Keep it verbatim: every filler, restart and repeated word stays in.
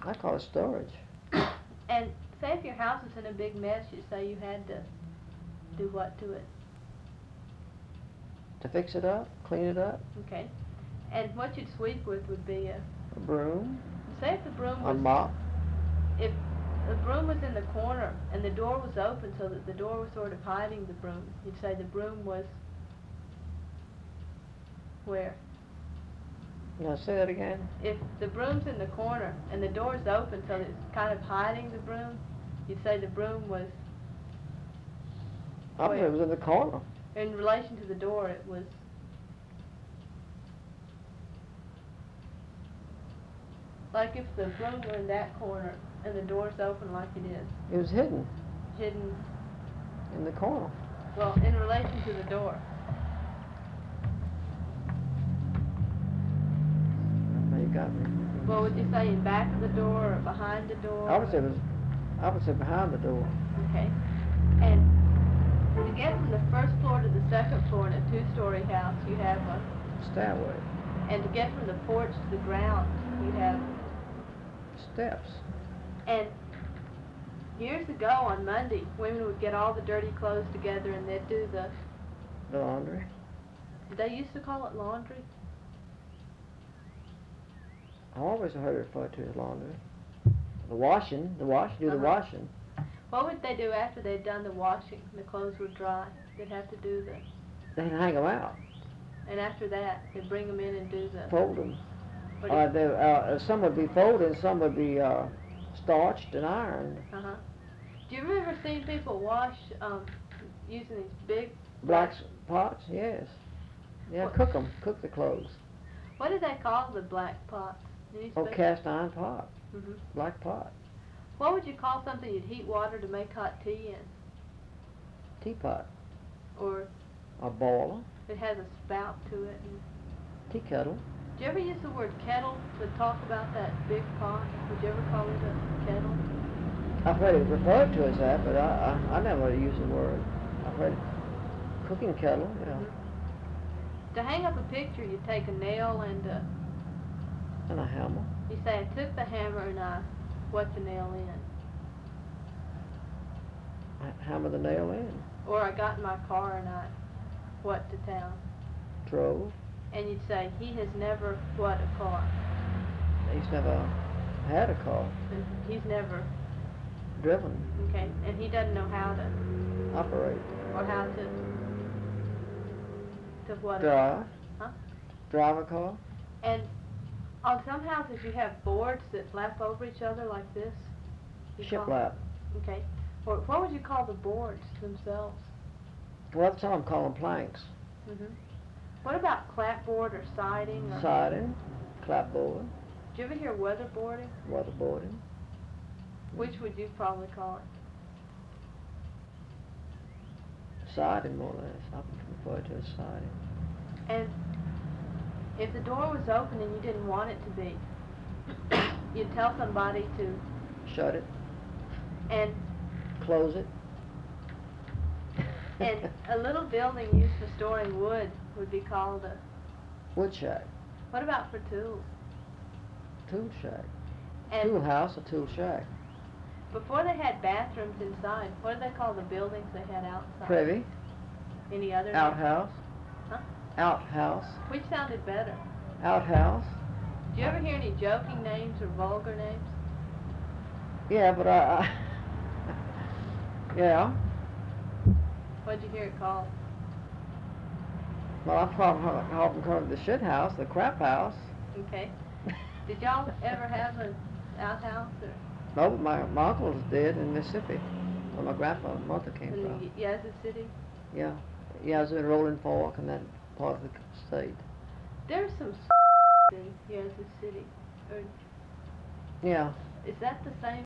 I call it storage. And say if your house was in a big mess, you say you had to do what to it? To fix it up, clean it up. Okay. And what you'd sweep with would be a... A broom. Say if the broom was... A mop. If the broom was in the corner and the door was open so that the door was sort of hiding the broom, you'd say the broom was... Where? Now say that again. If the broom's in the corner and the door's open so that it's kind of hiding the broom, you'd say the broom was... I believe it was in the corner. In relation to the door, it was... Like if the broom were in that corner and the door's open like it is. It was hidden. Hidden... In the corner. Well, in relation to the door. Now you got me. Well, would you say in back of the door or behind the door? I would say it was, I would say behind the door. Okay. And to get from the first floor to the second floor in a two-story house, you have a... Stairway. And to get from the porch to the ground, you have... Steps. And years ago on Monday, women would get all the dirty clothes together and they'd do the... The laundry. Did they used to call it laundry? I always heard it referred to as laundry. The washing, the wash, do the Uh-huh. washing. What would they do after they'd done the washing and the clothes were dry? They'd have to do the... They'd hang them out. And after that, they'd bring them in and do the... Fold them. What do Uh, you- they, uh, some would be folded, and some would be uh, starched and ironed. Uh-huh. Do you ever seen people wash um, using these big... Black s- pots, yes. Yeah, What- cook them, cook the clothes. What do they call the black pots? Any Oh, spec- cast iron pot, Mhm. black pot, What would you call something you'd heat water to make hot tea in? teapot, Or a boiler, it has a spout to it? And tea kettle. do you ever use the word kettle to talk about that big pot? Would you ever call it a kettle? I've heard it referred to as that, but I, I, I never use the word. I've heard it. Cooking kettle, yeah. Mhm. To hang up a picture, you take a nail and uh, And a hammer. you say, I took the hammer and I what the nail in. Ha- Hammer the nail in. Or I got in my car and I what to town. Drove. And you'd say, he has never what a car. He's never had a car. And he's never, Driven. okay, and he doesn't know how to, Operate. or how to, to what? Drive. Huh? Drive a car. And on some houses you have boards that lap over each other like this. You call- Shiplap. Okay. Or what would you call the boards themselves? Well, that's how I'm calling planks. hmm What about clapboard or siding? Or, Siding, clapboard, do you ever hear weatherboarding? weatherboarding. Which would you probably call it? Siding, more or less. I would refer to as siding. And if the door was open and you didn't want it to be, you'd tell somebody to, Shut it, and close it. and a little building used for storing wood would be called a, Wood shack, what about for tools? tool shack. And Tool house, a tool shack. before they had bathrooms inside, what do they call the buildings they had outside? Privy, Any other? name? outhouse, Huh? outhouse, Which sounded better? outhouse. Do you ever hear any joking names or vulgar names? Yeah, but I, I yeah. What'd you hear it called? Well, I probably often call it the shit house, the crap house. Okay. Did y'all ever have an outhouse or No, but my, my uncles did in Mississippi, where my grandpa and mother came in from. the Yazoo City? Yeah, yeah, I was in Rolling Fork and that part of the state. There's some in Yazoo City. Or Yeah. is that the same